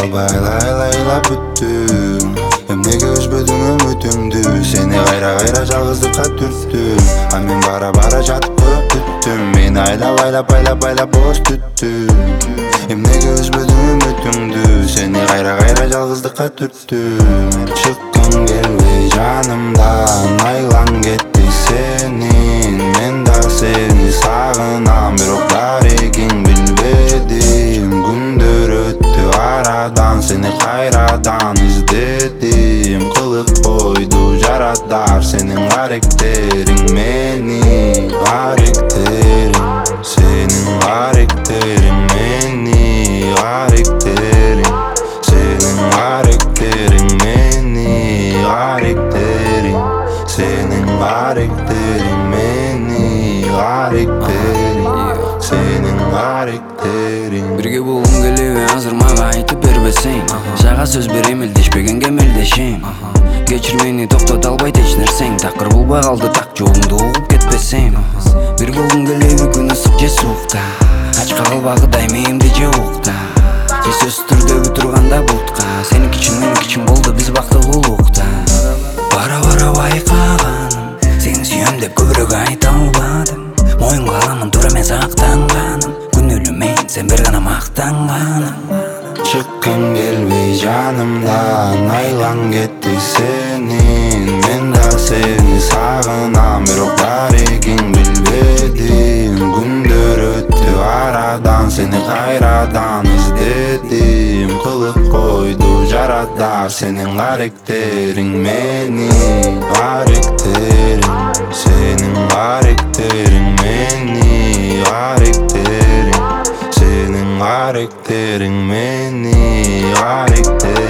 Айлайлайлап бүттүм эмнеге үзбөдүң үмүтүңдү сени кайра жалгыздыкка түрттүм а мен бара жатып көп бүттүм мени айлап боз түттүм эмнеге үзбөдүң үмүтүңдү сени кайра жалгыздыкка түрттүм чыккың келбей жанымдан айлан кетти сенин мен да сени сагынам бирок дарегиң билбедим күндөр өттү арадан сени кайрадан издедим кылып койду жарадар сенин каректериң мени каректериң сенин каректериң мени каректериң сенин каректериң мени каректериң сенин каректериң мени каректериң сенин каректериң бирге болгум келеби азыр мага айтып бербесең жага сөз берем элдешпегенге мелдешем кечир мени токтото албайт эч нерсең такыр болбой калды так жолуңду угуп кетпесем бир болгуң келеби күн ысык же суукта ачка калбагы дайменимди же укта же сөзсүз түрдөгү турганда бутка сеники үчүн меники үчүн болду биз бактылуулукта бара байкаганым сени сүйөм деп көбүрөөк айта албадым моюнга аламын туура эмес актанганым күнөөлүү мен сен бир гана мактанганым чыккың келбей жанымдан айлан кетти сенин мен да сени сагынам бирок дарегиң билбедим күндөр өттү арадан сени кайрадан издедим кылып койду жарадар сенин каректериң мени каректериң сенин каректериң мени каректериң сенин каректериң мени каректериң